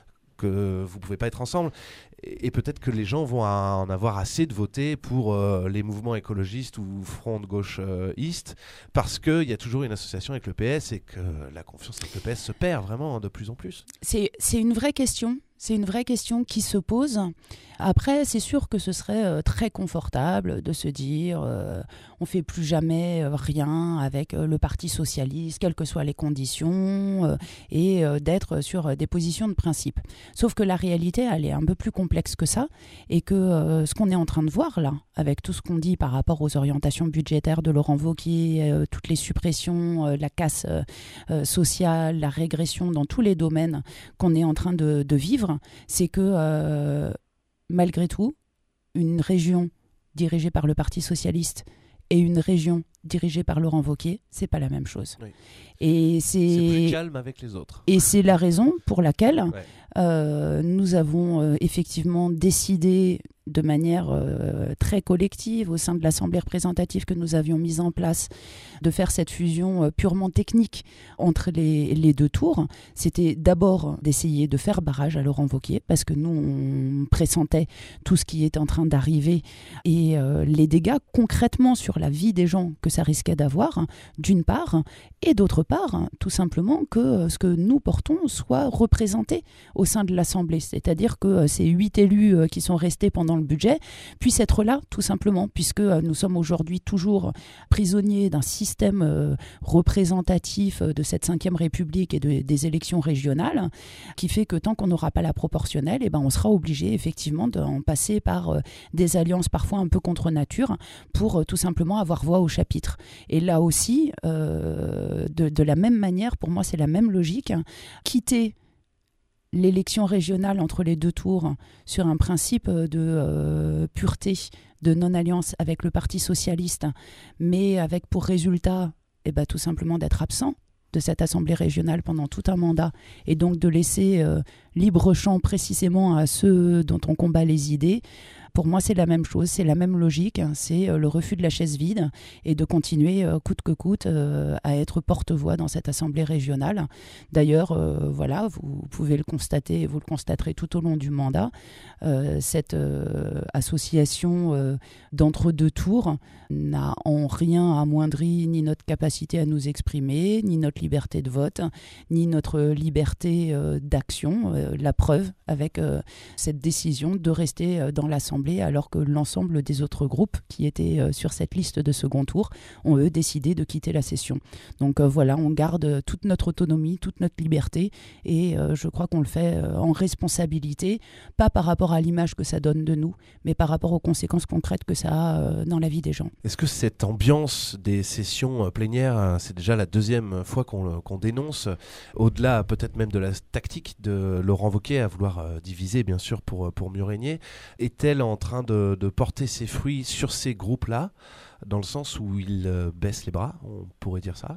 que vous ne pouvez pas être ensemble, et, et peut-être que les gens vont en avoir assez de voter pour euh, les mouvements écologistes ou Front de gauche euh, East, parce qu'il y a toujours une association avec le P S et que la confiance avec le P S se perd vraiment de plus en plus. C'est, c'est une vraie question. C'est une vraie question qui se pose. Après, c'est sûr que ce serait euh, très confortable de se dire euh, on ne fait plus jamais euh, rien avec euh, le Parti socialiste, quelles que soient les conditions, euh, et euh, d'être sur euh, des positions de principe. Sauf que la réalité, elle est un peu plus complexe que ça, et que euh, ce qu'on est en train de voir là, avec tout ce qu'on dit par rapport aux orientations budgétaires de Laurent Wauquiez, euh, toutes les suppressions, euh, la casse euh, euh, sociale, la régression dans tous les domaines qu'on est en train de, de vivre, c'est que euh, malgré tout, une région dirigée par le Parti socialiste et une région dirigée par Laurent Wauquiez, c'est pas la même chose. Oui. Et c'est... c'est plus calme avec les autres. Et c'est la raison pour laquelle ouais. euh, nous avons euh, effectivement décidé de manière euh, très collective au sein de l'Assemblée représentative que nous avions mise en place de faire cette fusion euh, purement technique entre les, les deux tours. C'était d'abord d'essayer de faire barrage à Laurent Wauquiez parce que nous, on pressentait tout ce qui est en train d'arriver et euh, les dégâts concrètement sur la vie des gens que ça risquait d'avoir, d'une part, et d'autre part, tout simplement que ce que nous portons soit représenté au sein de l'Assemblée. C'est-à-dire que ces huit élus qui sont restés pendant le budget puissent être là, tout simplement, puisque nous sommes aujourd'hui toujours prisonniers d'un système représentatif de cette cinquième République et de, des élections régionales, qui fait que tant qu'on n'aura pas la proportionnelle, eh ben on sera obligé effectivement d'en passer par des alliances parfois un peu contre nature pour tout simplement avoir voix au chapitre. Et là aussi, euh, de, de la même manière, pour moi c'est la même logique, hein, quitter l'élection régionale entre les deux tours sur un principe de euh, pureté, de non-alliance avec le Parti socialiste, mais avec pour résultat eh ben, tout simplement d'être absent de cette assemblée régionale pendant tout un mandat et donc de laisser euh, libre champ précisément à ceux dont on combat les idées. Pour moi, c'est la même chose, c'est la même logique, hein, c'est euh, le refus de la chaise vide et de continuer euh, coûte que coûte euh, à être porte-voix dans cette assemblée régionale. D'ailleurs, euh, voilà, vous pouvez le constater, vous le constaterez tout au long du mandat, euh, cette euh, association euh, d'entre-deux tours n'a en rien amoindri ni notre capacité à nous exprimer, ni notre liberté de vote, ni notre liberté euh, d'action. Euh, la preuve avec euh, cette décision de rester euh, dans l'Assemblée alors que l'ensemble des autres groupes qui étaient euh, sur cette liste de second tour ont eux décidé de quitter la session. Donc euh, voilà, on garde toute notre autonomie, toute notre liberté et euh, je crois qu'on le fait euh, en responsabilité, pas par rapport à l'image que ça donne de nous, mais par rapport aux conséquences concrètes que ça a euh, dans la vie des gens. Est-ce que cette ambiance des sessions plénières, c'est déjà la deuxième fois qu'on, qu'on dénonce, au-delà peut-être même de la tactique de Laurent Wauquiez à vouloir euh, diviser bien sûr pour, pour mieux régner, est-elle en train de, de porter ses fruits sur ces groupes-là, dans le sens où ils euh, baissent les bras, on pourrait dire ça ?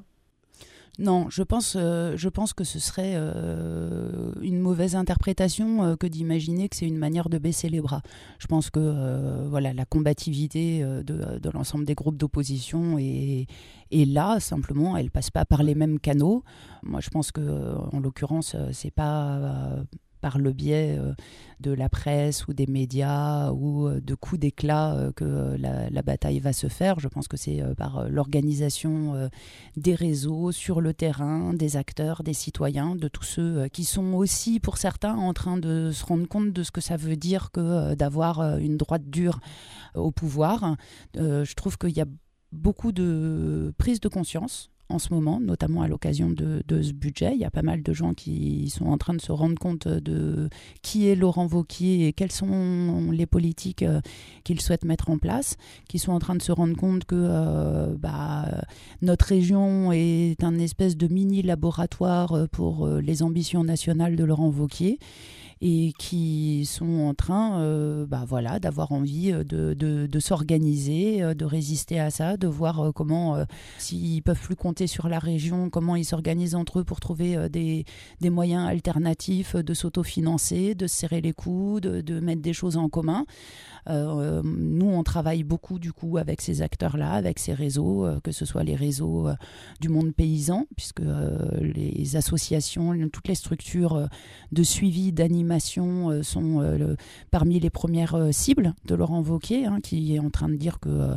Non, je pense, euh, je pense que ce serait euh, une mauvaise interprétation euh, que d'imaginer que c'est une manière de baisser les bras. Je pense que euh, voilà, la combativité euh, de, de l'ensemble des groupes d'opposition est, est là, simplement, elle ne passe pas par les mêmes canaux. Moi, je pense qu'en l'occurrence, c'est pas... Euh, par le biais euh, de la presse ou des médias ou euh, de coups d'éclat euh, que la, la bataille va se faire. Je pense que c'est euh, par euh, l'organisation euh, des réseaux sur le terrain, des acteurs, des citoyens, de tous ceux euh, qui sont aussi, pour certains, en train de se rendre compte de ce que ça veut dire que euh, d'avoir euh, une droite dure euh, au pouvoir. Euh, je trouve qu'il y a beaucoup de prise de conscience en ce moment, notamment à l'occasion de, de ce budget. Il y a pas mal de gens qui sont en train de se rendre compte de qui est Laurent Wauquiez et quelles sont les politiques euh, qu'il souhaite mettre en place, qui sont en train de se rendre compte que euh, bah, notre région est un espèce de mini-laboratoire pour euh, les ambitions nationales de Laurent Wauquiez, et qui sont en train euh, bah voilà, d'avoir envie de, de, de s'organiser, de résister à ça, de voir comment, euh, s'ils ne peuvent plus compter sur la région, comment ils s'organisent entre eux pour trouver euh, des, des moyens alternatifs de s'autofinancer, de se serrer les coudes, de, de mettre des choses en commun. Euh, nous, on travaille beaucoup du coup avec ces acteurs-là, avec ces réseaux, euh, que ce soit les réseaux euh, du monde paysan, puisque euh, les associations, toutes les structures euh, de suivi, d'animation euh, sont euh, le, parmi les premières euh, cibles de Laurent Wauquiez, hein, qui est en train de dire que euh,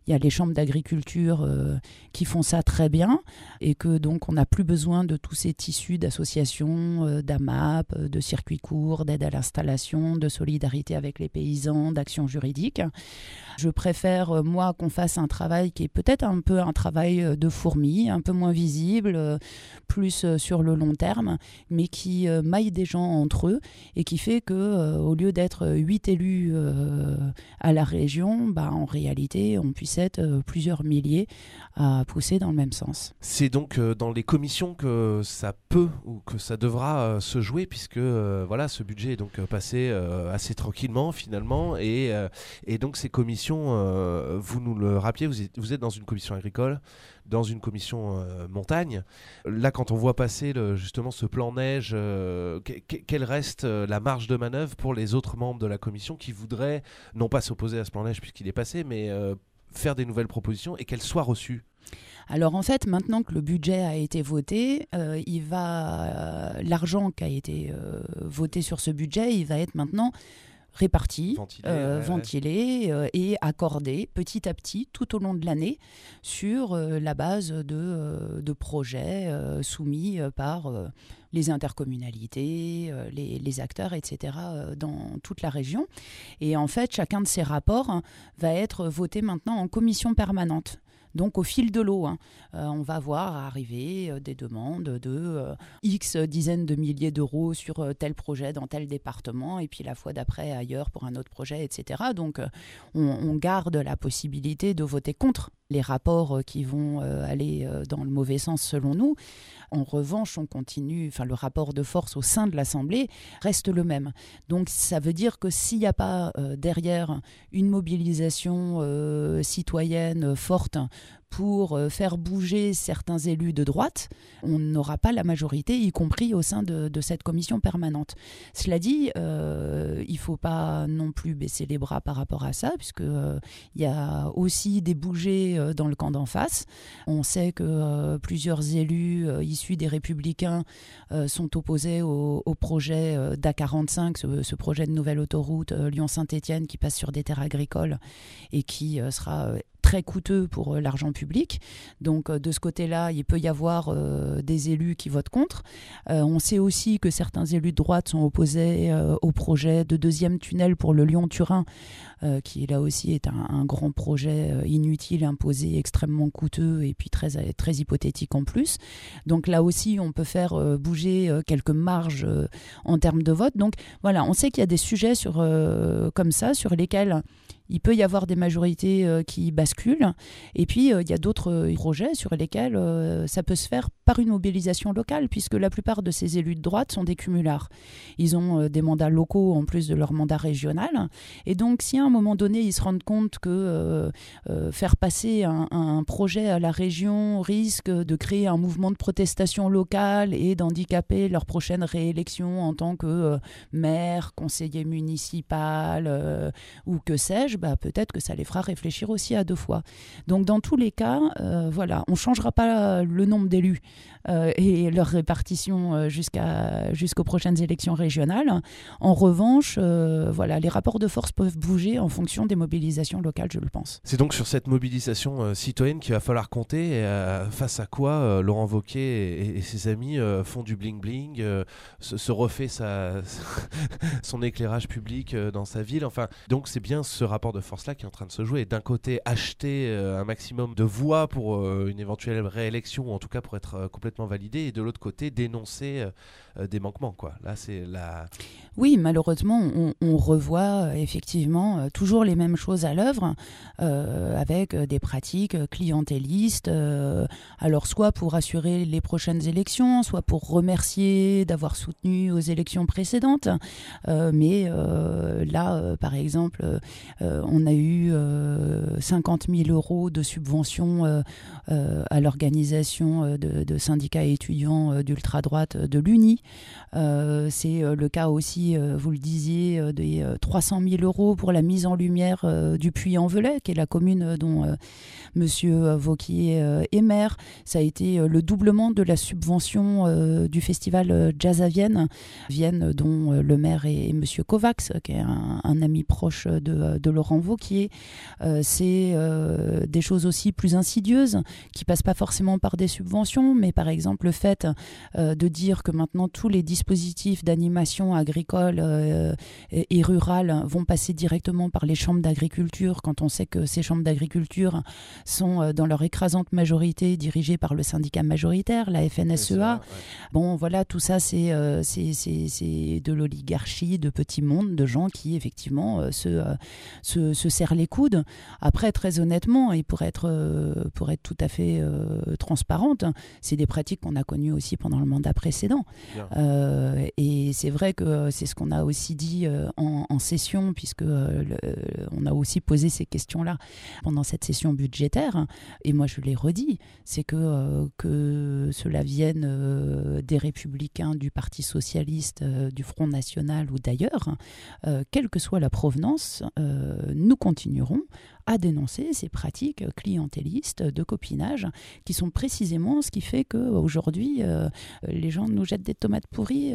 il y a les chambres d'agriculture euh, qui font ça très bien et que donc on n'a plus besoin de tous ces tissus d'associations, euh, d'A M A P, de circuits courts, d'aide à l'installation, de solidarité avec les paysans, d'action juridique. Je préfère, euh, moi, qu'on fasse un travail qui est peut-être un peu un travail de fourmi, un peu moins visible, euh, plus euh, sur le long terme, mais qui euh, maille des gens entre eux et qui fait que euh, au lieu d'être huit élus euh, à la région, bah, en réalité, on puisse être euh, plusieurs milliers à pousser dans le même sens. C'est donc euh, dans les commissions que ça peut ou que ça devra euh, se jouer, puisque euh, voilà, ce budget est donc euh, passé euh, assez tranquillement finalement, et, euh, et donc ces commissions, euh, vous nous le rappeliez, vous êtes, vous êtes dans une commission agricole, dans une commission euh, montagne. Là, quand on voit passer le, justement ce plan neige, euh, que, quelle reste euh, la marge de manœuvre pour les autres membres de la commission qui voudraient non pas s'opposer à ce plan neige puisqu'il est passé, mais euh, faire des nouvelles propositions et qu'elles soient reçues? Alors en fait, maintenant que le budget a été voté, euh, il va, euh, l'argent qui a été euh, voté sur ce budget, il va être maintenant réparti, ventilé, euh, ouais, ventilé ouais. Euh, et accordé petit à petit tout au long de l'année sur euh, la base de, euh, de projets euh, soumis euh, par euh, les intercommunalités, euh, les, les acteurs, et cetera euh, dans toute la région. Et en fait, chacun de ces rapports hein, va être voté maintenant en commission permanente. Donc au fil de l'eau, hein, euh, on va voir arriver euh, des demandes de euh, X dizaines de milliers d'euros sur euh, tel projet dans tel département et puis la fois d'après ailleurs pour un autre projet, et cetera. Donc euh, on, on garde la possibilité de voter contre les rapports euh, qui vont euh, aller euh, dans le mauvais sens selon nous. En revanche, on continue, enfin le rapport de force au sein de l'Assemblée reste le même. Donc ça veut dire que s'il n'y a pas euh, derrière une mobilisation euh, citoyenne forte pour euh, faire bouger certains élus de droite, on n'aura pas la majorité, y compris au sein de, de cette commission permanente. Cela dit, euh, il ne faut pas non plus baisser les bras par rapport à ça, puisqu'il euh, y a aussi des bougées euh, dans le camp d'en face. On sait que euh, plusieurs élus euh, issus des Républicains euh, sont opposés au, au projet euh, d'A quarante-cinq, ce, ce projet de nouvelle autoroute euh, Lyon-Saint-Étienne qui passe sur des terres agricoles et qui euh, sera euh, très coûteux pour euh, l'argent public. Donc euh, de ce côté-là, il peut y avoir euh, des élus qui votent contre. Euh, on sait aussi que certains élus de droite sont opposés euh, au projet de deuxième tunnel pour le Lyon-Turin, euh, qui là aussi est un, un grand projet euh, inutile, imposé, extrêmement coûteux et puis très, très hypothétique en plus. Donc là aussi, on peut faire euh, bouger euh, quelques marges euh, en termes de vote. Donc voilà, on sait qu'il y a des sujets sur, euh, comme ça sur lesquels il peut y avoir des majorités euh, qui basculent. Et puis, euh, il y a d'autres euh, projets sur lesquels euh, ça peut se faire par une mobilisation locale, puisque la plupart de ces élus de droite sont des cumulards. Ils ont euh, des mandats locaux en plus de leur mandat régional. Et donc, si à un moment donné, ils se rendent compte que euh, euh, faire passer un, un projet à la région risque de créer un mouvement de protestation locale et d'handicaper leur prochaine réélection en tant que euh, maire, conseiller municipal euh, ou que sais-je, bah, peut-être que ça les fera réfléchir aussi à deux fois. Donc dans tous les cas, euh, voilà, on ne changera pas le nombre d'élus euh, et leur répartition euh, jusqu'à, jusqu'aux prochaines élections régionales. En revanche, euh, voilà, les rapports de force peuvent bouger en fonction des mobilisations locales, je le pense. C'est donc sur cette mobilisation euh, citoyenne qu'il va falloir compter, et, euh, face à quoi euh, Laurent Wauquiez et, et ses amis euh, font du bling-bling, euh, se, se refait sa, son éclairage public euh, dans sa ville. Enfin, donc c'est bien ce rapport de force-là qui est en train de se jouer. Et d'un côté, acheter euh, un maximum de voix pour euh, une éventuelle réélection, ou en tout cas pour être euh, complètement validé, et de l'autre côté, dénoncer euh, des manquements, quoi. Là, c'est la... Oui, malheureusement, on, on revoit euh, effectivement euh, toujours les mêmes choses à l'œuvre, euh, avec euh, des pratiques clientélistes, euh, alors soit pour assurer les prochaines élections, soit pour remercier d'avoir soutenu aux élections précédentes. Euh, mais euh, là, euh, par exemple, euh, on a eu euh, cinquante mille euros de subventions euh, euh, à l'organisation de, de le syndicat étudiant euh, d'ultra-droite de l'U N I. Euh, c'est euh, le cas aussi, euh, vous le disiez, euh, des euh, trois cent mille euros pour la mise en lumière euh, du Puy-en-Velay, qui est la commune dont euh, Monsieur Vauquier euh, est maire. Ça a été euh, le doublement de la subvention euh, du festival euh, Jazz à Vienne, Vienne dont euh, le maire est, est Monsieur Kovacs, qui est un, un ami proche de, de Laurent Vauquier. Euh, c'est euh, des choses aussi plus insidieuses qui passent pas forcément par des subventions, mais par exemple le fait euh, de dire que maintenant tous les dispositifs d'animation agricole euh, et, et rurale vont passer directement par les chambres d'agriculture, quand on sait que ces chambres d'agriculture sont euh, dans leur écrasante majorité dirigées par le syndicat majoritaire, la F N S E A. Ouais. Bon, voilà, tout ça, c'est, euh, c'est, c'est, c'est de l'oligarchie, de petits mondes, de gens qui, effectivement, euh, se, euh, se, se serrent les coudes. Après, très honnêtement, et pour être, euh, pour être tout à fait euh, transparente, c'est des pratiques qu'on a connues aussi pendant le mandat précédent. Euh, et c'est vrai que c'est ce qu'on a aussi dit euh, en, en session, puisque euh, le, on a aussi posé ces questions-là pendant cette session budgétaire. Et moi, je l'ai redit, c'est que, euh, que cela vienne euh, des Républicains, du Parti Socialiste, euh, du Front National ou d'ailleurs, euh, quelle que soit la provenance, euh, nous continuerons à dénoncer ces pratiques clientélistes de copinage qui sont précisément ce qui fait qu'aujourd'hui, euh, les gens nous jettent des tomates pourries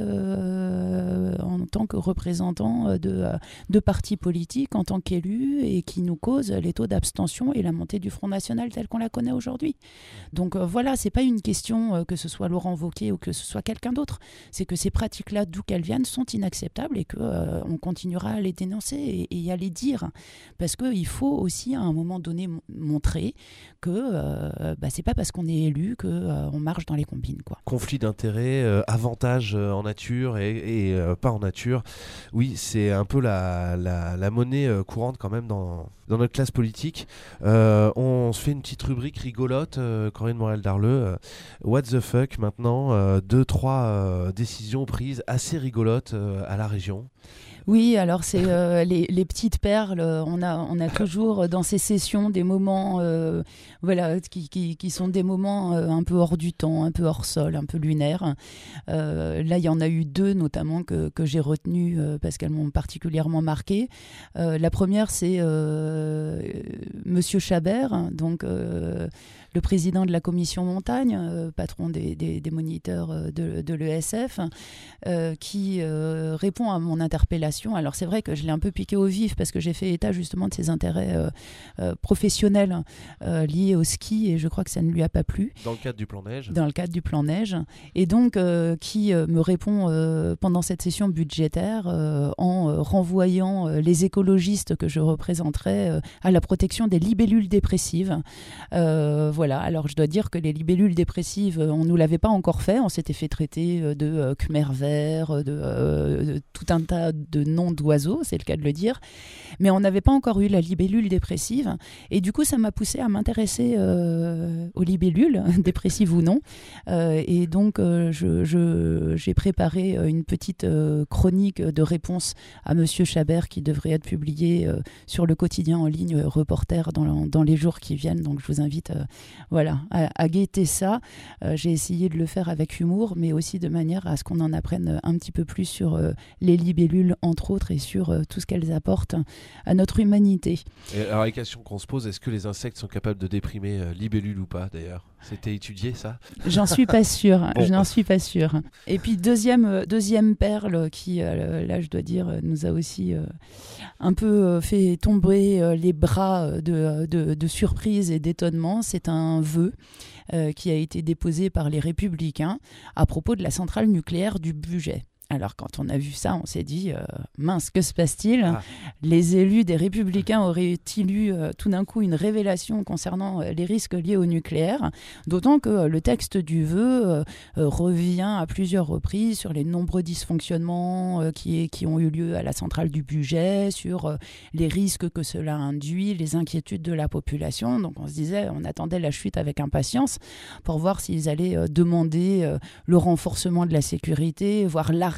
euh, en tant que représentants de, de partis politiques, en tant qu'élus, et qui nous causent les taux d'abstention et la montée du Front National tel qu'on la connaît aujourd'hui. Donc euh, voilà, c'est pas une question euh, que ce soit Laurent Wauquiez ou que ce soit quelqu'un d'autre. C'est que ces pratiques-là, d'où qu'elles viennent, sont inacceptables et qu'on euh, continuera à les dénoncer et, et à les dire. Parce qu'il faut aussi à un moment donné m- montrer que euh, bah, c'est pas parce qu'on est élu qu'on euh, marche dans les combines, quoi. Conflit d'intérêts, euh, avantages euh, en nature et, et euh, pas en nature. Oui, c'est un peu la, la, la monnaie euh, courante quand même dans, dans notre classe politique. Euh, on se fait une petite rubrique rigolote, euh, Corinne Morel-Darleux. Euh, what the fuck maintenant, euh, deux, trois euh, décisions prises assez rigolotes euh, à la région. Oui, alors c'est euh, les, les petites perles. On a, on a toujours dans ces sessions des moments euh, voilà, qui, qui, qui sont des moments euh, un peu hors du temps, un peu hors sol, un peu lunaires. Euh, là, il y en a eu deux notamment que, que j'ai retenues euh, parce qu'elles m'ont particulièrement marquée. Euh, la première, c'est euh, Monsieur Chabert, donc euh, le président de la commission montagne, euh, patron des, des, des moniteurs de, de l'E S F, euh, qui euh, répond à mon interpellation. Alors c'est vrai que je l'ai un peu piqué au vif parce que j'ai fait état justement de ses intérêts euh, euh, professionnels euh, liés au ski et je crois que ça ne lui a pas plu. Dans le cadre du plan neige. Dans le cadre du plan neige. Et donc euh, qui euh, me répond euh, pendant cette session budgétaire euh, en euh, renvoyant euh, les écologistes que je représenterais euh, à la protection des libellules dépressives. Euh, voilà, alors je dois dire que les libellules dépressives, on ne nous l'avait pas encore fait. On s'était fait traiter de euh, Khmer vert, de, euh, de tout un tas de noms d'oiseaux, c'est le cas de le dire, mais on n'avait pas encore eu la libellule dépressive et du coup ça m'a poussé à m'intéresser euh, aux libellules, dépressives ou non, euh, et donc euh, je, je, j'ai préparé une petite euh, chronique de réponse à Monsieur Chabert qui devrait être publiée euh, sur le quotidien en ligne euh, Reporter dans, dans les jours qui viennent, donc je vous invite euh, voilà, à, à guetter ça. Euh, j'ai essayé de le faire avec humour, mais aussi de manière à ce qu'on en apprenne un petit peu plus sur euh, les libellules entre autres, et sur euh, tout ce qu'elles apportent à notre humanité. Et alors, la question qu'on se pose, est-ce que les insectes sont capables de déprimer euh, libellules ou pas, d'ailleurs ? C'était étudié, ça ? J'en suis pas sûre, bon. je n'en suis pas sûre. Et puis, deuxième, deuxième perle qui, euh, là, je dois dire, nous a aussi euh, un peu euh, fait tomber euh, les bras de, de, de surprise et d'étonnement, c'est un vœu euh, qui a été déposé par les Républicains à propos de la centrale nucléaire du Bugey. Alors, quand on a vu ça, on s'est dit, euh, mince, que se passe-t-il ? ah. Les élus des Républicains auraient-ils eu euh, tout d'un coup une révélation concernant euh, les risques liés au nucléaire ? D'autant que euh, le texte du vœu euh, euh, revient à plusieurs reprises sur les nombreux dysfonctionnements euh, qui, qui ont eu lieu à la centrale du Bugey, sur euh, les risques que cela induit, les inquiétudes de la population. Donc, on se disait, on attendait la chute avec impatience pour voir s'ils allaient euh, demander euh, le renforcement de la sécurité, voire l'arrêt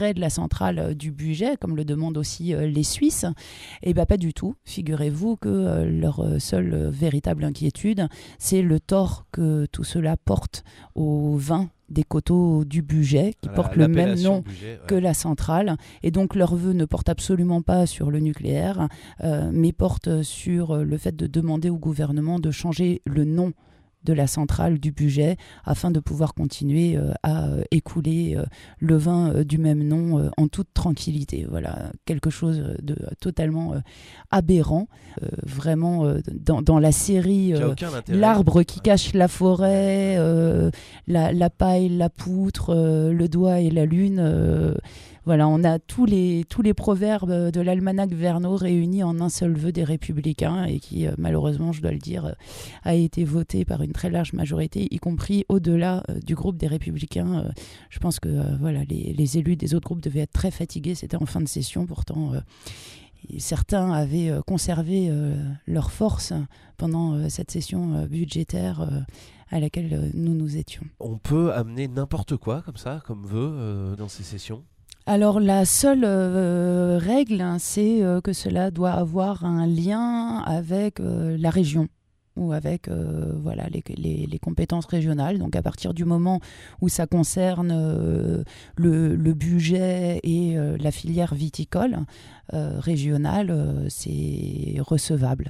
retrait de la centrale euh, du budget, comme le demandent aussi euh, les Suisses. Eh bien, pas du tout. Figurez-vous que euh, leur euh, seule euh, véritable inquiétude, c'est le tort que tout cela porte au vin des coteaux du budget, qui La, portent le même nom budget, ouais. que la centrale. Et donc, leur vœu ne porte absolument pas sur le nucléaire, euh, mais porte sur le fait de demander au gouvernement de changer le nom de la centrale du budget afin de pouvoir continuer euh, à euh, écouler euh, le vin euh, du même nom euh, en toute tranquillité. Voilà, quelque chose de euh, totalement euh, aberrant. Euh, vraiment, euh, dans, dans la série euh, l'arbre qui cache la forêt, euh, la, la paille, la poutre, euh, le doigt et la lune. Euh, Voilà, on a tous les, tous les proverbes de l'almanach Verneau réunis en un seul vœu des Républicains et qui, euh, malheureusement, je dois le dire, euh, a été voté par une très large majorité, y compris au-delà euh, du groupe des Républicains. Euh, je pense que euh, voilà, les, les élus des autres groupes devaient être très fatigués. C'était en fin de session, pourtant... Euh, Et certains avaient euh, conservé euh, leur force pendant euh, cette session euh, budgétaire euh, à laquelle euh, nous nous étions. On peut amener n'importe quoi comme ça, comme vœu, euh, dans ces sessions ? Alors la seule euh, règle, hein, c'est euh, que cela doit avoir un lien avec euh, la région ou avec euh, voilà, les, les, les compétences régionales. Donc à partir du moment où ça concerne euh, le, le budget et euh, la filière viticole euh, régionale, euh, c'est recevable.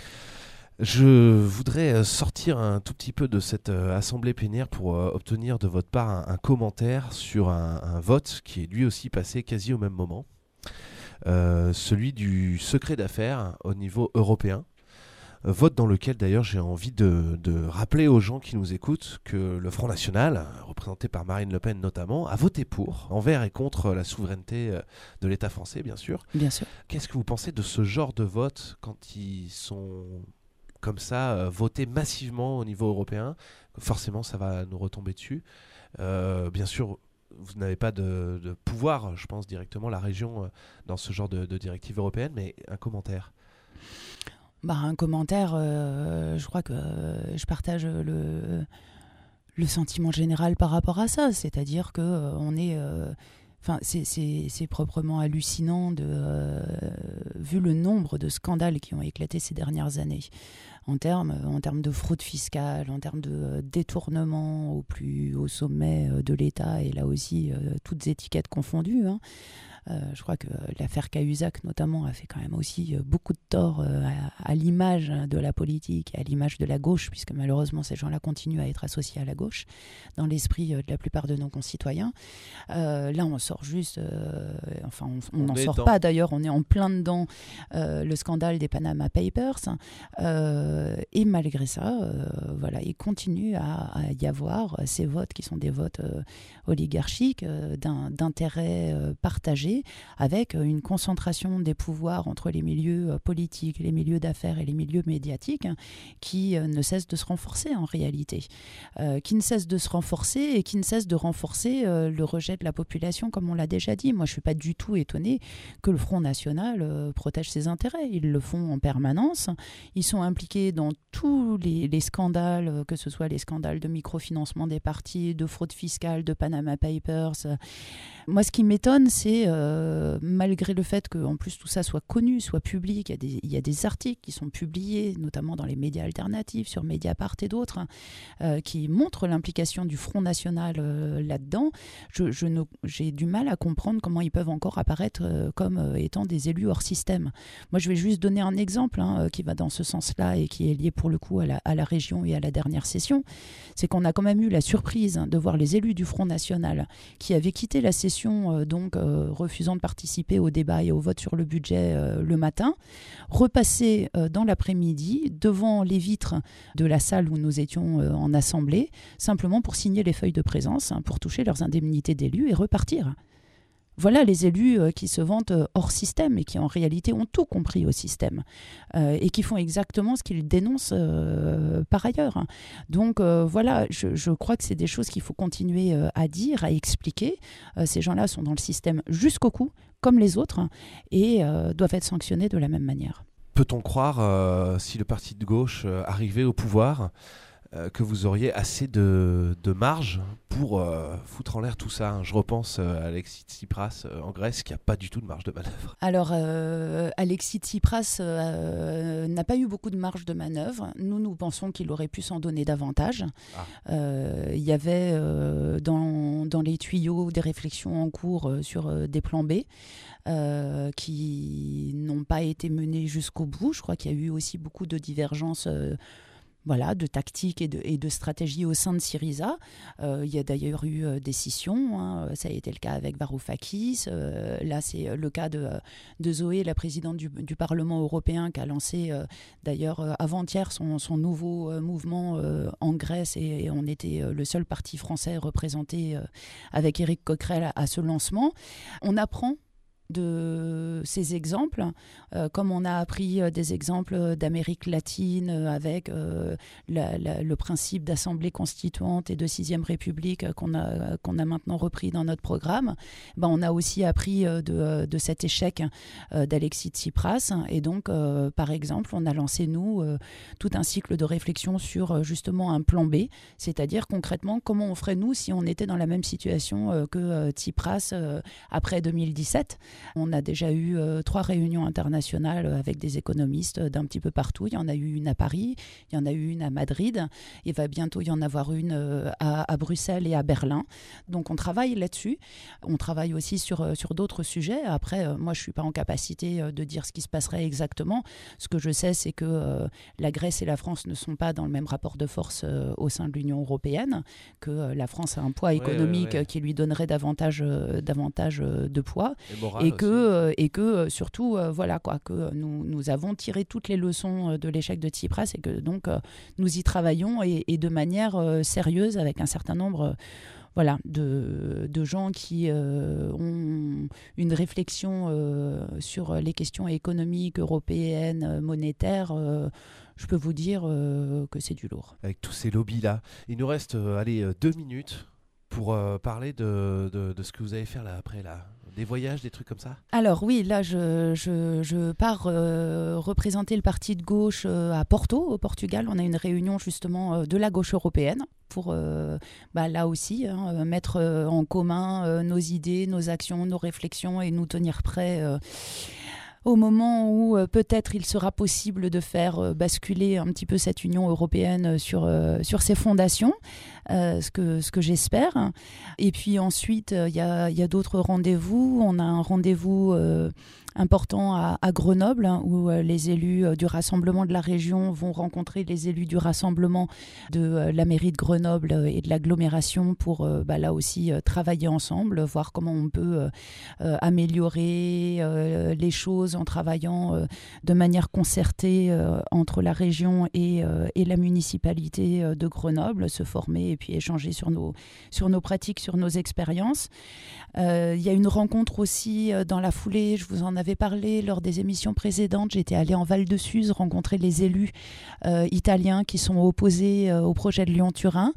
Je voudrais sortir un tout petit peu de cette euh, assemblée plénière pour euh, obtenir de votre part un, un commentaire sur un, un vote qui est lui aussi passé quasi au même moment, euh, celui du secret d'affaires au niveau européen. Vote dans lequel d'ailleurs j'ai envie de, de rappeler aux gens qui nous écoutent que le Front National, représenté par Marine Le Pen notamment, a voté pour, envers et contre la souveraineté de l'État français bien sûr. Bien sûr. Qu'est-ce que vous pensez de ce genre de vote quand ils sont comme ça euh, votés massivement au niveau européen ? Forcément ça va nous retomber dessus. Euh, bien sûr vous n'avez pas de, de pouvoir, je pense directement la région euh, dans ce genre de, de directive européenne, mais un commentaire. Bah, un commentaire, euh, je crois que euh, je partage le, le sentiment général par rapport à ça, c'est-à-dire que euh, on est, enfin, euh, c'est, c'est, c'est proprement hallucinant de, euh, vu le nombre de scandales qui ont éclaté ces dernières années, en termes, en termes de fraude fiscale, en termes de euh, détournement au plus haut sommet euh, de l'État, et là aussi euh, toutes étiquettes confondues, hein. Euh, je crois que l'affaire Cahuzac, notamment, a fait quand même aussi euh, beaucoup de tort euh, à, à l'image de la politique, à l'image de la gauche, puisque malheureusement, ces gens-là continuent à être associés à la gauche, dans l'esprit euh, de la plupart de nos concitoyens. Euh, là, on sort juste... Euh, enfin, on n'en sort pas, d'ailleurs, on est en plein dedans, euh, le scandale des Panama Papers. Euh, et malgré ça, euh, voilà, il continue à, à y avoir ces votes qui sont des votes euh, oligarchiques, euh, d'un, d'intérêts euh, partagés, avec une concentration des pouvoirs entre les milieux politiques, les milieux d'affaires et les milieux médiatiques qui ne cesse de se renforcer en réalité, euh, qui ne cesse de se renforcer et qui ne cesse de renforcer euh, le rejet de la population, comme on l'a déjà dit. Moi, je ne suis pas du tout étonnée que le Front National euh, protège ses intérêts. Ils le font en permanence. Ils sont impliqués dans tous les, les scandales, que ce soit les scandales de microfinancement des partis, de fraude fiscale, de Panama Papers. Moi, ce qui m'étonne, c'est euh, malgré le fait qu'en plus tout ça soit connu, soit public, il y a des, il y a des articles qui sont publiés, notamment dans les médias alternatifs, sur Mediapart et d'autres, hein, euh, qui montrent l'implication du Front National euh, là-dedans. Je, je ne, j'ai du mal à comprendre comment ils peuvent encore apparaître euh, comme euh, étant des élus hors système. Moi, je vais juste donner un exemple hein, qui va dans ce sens-là et qui est lié pour le coup à la, à la région et à la dernière session. C'est qu'on a quand même eu la surprise hein, de voir les élus du Front National qui avaient quitté la session Euh, donc euh, refusant de participer au débat et au vote sur le budget euh, le matin, repasser euh, dans l'après-midi devant les vitres de la salle où nous étions euh, en assemblée, simplement pour signer les feuilles de présence, hein, pour toucher leurs indemnités d'élus et repartir. Voilà les élus euh, qui se vantent euh, hors système et qui en réalité ont tout compris au système euh, et qui font exactement ce qu'ils dénoncent euh, par ailleurs. Donc euh, voilà, je, je crois que c'est des choses qu'il faut continuer euh, à dire, à expliquer. Euh, ces gens-là sont dans le système jusqu'au cou, comme les autres, et euh, doivent être sanctionnés de la même manière. Peut-on croire, euh, si le parti de gauche euh, arrivait au pouvoir, euh, que vous auriez assez de, de marge pour euh, foutre en l'air tout ça. Je repense euh, à Alexis Tsipras euh, en Grèce qui n'a pas du tout de marge de manœuvre. Alors, euh, Alexis Tsipras euh, n'a pas eu beaucoup de marge de manœuvre. Nous, nous pensons qu'il aurait pu s'en donner davantage. Ah. Euh, il y avait euh, dans, dans les tuyaux des réflexions en cours euh, sur euh, des plans B euh, qui n'ont pas été menées jusqu'au bout. Je crois qu'il y a eu aussi beaucoup de divergences euh, Voilà, de tactique et de, et de stratégie au sein de Syriza. Euh, il y a d'ailleurs eu euh, des scissions, hein. Ça a été le cas avec Varoufakis. Euh, là, c'est le cas de, de Zoé, la présidente du, du Parlement européen, qui a lancé euh, d'ailleurs euh, avant-hier son, son nouveau euh, mouvement euh, en Grèce. Et, et on était euh, le seul parti français représenté euh, avec Éric Coquerel à, à ce lancement. On apprend de ces exemples, euh, comme on a appris euh, des exemples d'Amérique latine euh, avec euh, la, la, le principe d'assemblée constituante et de sixième république euh, qu'on a, qu'on a maintenant repris dans notre programme, ben, on a aussi appris euh, de, de cet échec euh, d'Alexis Tsipras. Et donc, euh, par exemple, on a lancé, nous, euh, tout un cycle de réflexion sur euh, justement un plan B, c'est-à-dire concrètement comment on ferait, nous, si on était dans la même situation euh, que euh, Tsipras euh, après deux mille dix-sept. On a déjà eu euh, trois réunions internationales avec des économistes d'un petit peu partout. Il y en a eu une à Paris, il y en a eu une à Madrid. Il va bientôt y en avoir une euh, à, à Bruxelles et à Berlin. Donc on travaille là-dessus. On travaille aussi sur, sur d'autres sujets. Après, euh, moi, je ne suis pas en capacité euh, de dire ce qui se passerait exactement. Ce que je sais, c'est que euh, la Grèce et la France ne sont pas dans le même rapport de force euh, au sein de l'Union européenne, que euh, la France a un poids économique ouais, ouais, ouais. qui lui donnerait davantage, euh, davantage euh, de poids. Et moral. Et que, euh, et que euh, surtout, euh, voilà quoi, que nous, nous avons tiré toutes les leçons euh, de l'échec de Tsipras et que donc euh, nous y travaillons et, et de manière euh, sérieuse avec un certain nombre euh, voilà, de, de gens qui euh, ont une réflexion euh, sur les questions économiques, européennes, monétaires. Euh, je peux vous dire euh, que c'est du lourd. Avec tous ces lobbies-là, il nous reste euh, allez, deux minutes pour euh, parler de, de, de ce que vous allez faire là, après là. Des voyages, des trucs comme ça ? Alors oui, là je, je, je pars euh, représenter le parti de gauche euh, à Porto, au Portugal. On a une réunion justement euh, de la gauche européenne pour euh, bah, là aussi hein, mettre euh, en commun euh, nos idées, nos actions, nos réflexions et nous tenir prêts euh, au moment où euh, peut-être il sera possible de faire euh, basculer un petit peu cette Union européenne sur, euh, sur ses fondations, euh, ce que, ce que j'espère. Et puis ensuite, il euh, y a, y a d'autres rendez-vous. On a un rendez-vous euh, important à, à Grenoble, hein, où euh, les élus euh, du Rassemblement de la région vont rencontrer les élus du Rassemblement de euh, la mairie de Grenoble euh, et de l'agglomération pour euh, bah, là aussi euh, travailler ensemble, voir comment on peut euh, euh, améliorer euh, les choses en travaillant euh, de manière concertée euh, entre la région et, euh, et la municipalité euh, de Grenoble, se former et puis échanger sur nos, sur nos pratiques, sur nos expériences. Euh, il y a une rencontre aussi euh, dans la foulée, je vous en avais parlé lors des émissions précédentes, j'étais allée en Val de Suse rencontrer les élus euh, italiens qui sont opposés euh, au projet de Lyon-Turin.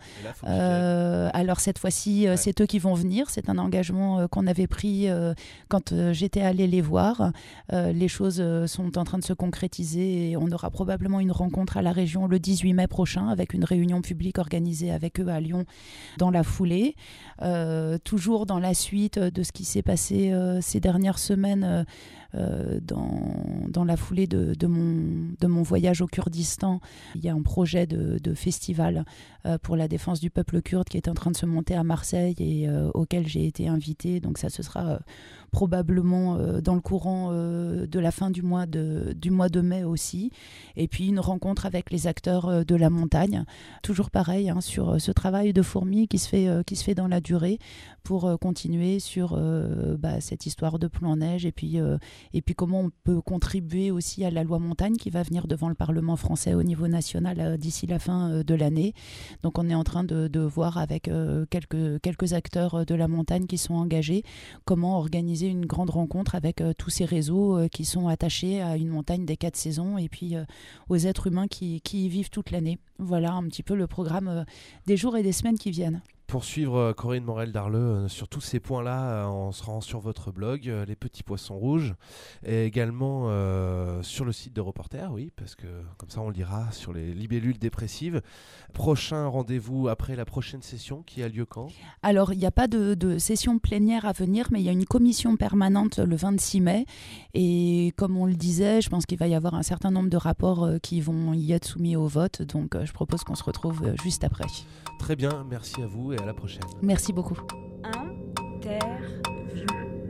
Euh, alors cette fois-ci, euh, ouais. c'est eux qui vont venir, c'est un engagement euh, qu'on avait pris euh, quand euh, j'étais allée les voir. Euh, les choses euh, sont en train de se concrétiser et on aura probablement une rencontre à la région le dix-huit mai prochain avec une réunion publique organisée avec eux à Lyon dans la foulée. Euh, toujours dans la suite de ce qui s'est passé euh, ces dernières semaines euh, euh, dans, dans la foulée de, de, mon, de mon voyage au Kurdistan. Il y a un projet de, de festival euh, pour la défense du peuple kurde qui est en train de se monter à Marseille et euh, auquel j'ai été invitée. Donc ça, ce sera euh, probablement euh, dans le courant euh, de la fin du mois de, du mois de mai aussi. Et puis une rencontre avec les acteurs euh, de la montagne. Toujours pareil, hein, sur euh, ce travail de fourmi qui se fait, euh, qui se fait dans la durée pour euh, continuer sur euh, bah, cette histoire de plan neige et puis, euh, et puis comment on peut contribuer aussi à la loi montagne qui va venir devant le Parlement français au niveau national euh, d'ici la fin euh, de l'année. Donc on est en train de, de voir avec euh, quelques, quelques acteurs de la montagne qui sont engagés comment organiser une grande rencontre avec euh, tous ces réseaux euh, qui sont attachés à une montagne des quatre saisons et puis euh, aux êtres humains qui, qui y vivent toute l'année. Voilà un petit peu le programme euh, des jours et des semaines qui viennent. Pour suivre Corinne Morel-Darleux euh, sur tous ces points-là, euh, on se rend sur votre blog, euh, Les Petits Poissons Rouges, et également euh, sur le site de Reporter, oui, parce que comme ça on lira sur les libellules dépressives. Prochain rendez-vous après la prochaine session qui a lieu quand ? Alors, il n'y a pas de, de session plénière à venir, mais il y a une commission permanente le vingt-six mai. Et comme on le disait, je pense qu'il va y avoir un certain nombre de rapports euh, qui vont y être soumis au vote. Donc, euh, je propose qu'on se retrouve euh, juste après. Très bien, merci à vous et à la prochaine. Merci beaucoup. Interview.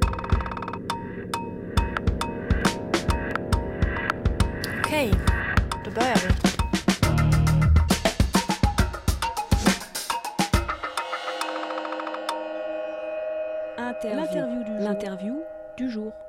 Okej, då börjar vi. Interview. L'interview du jour.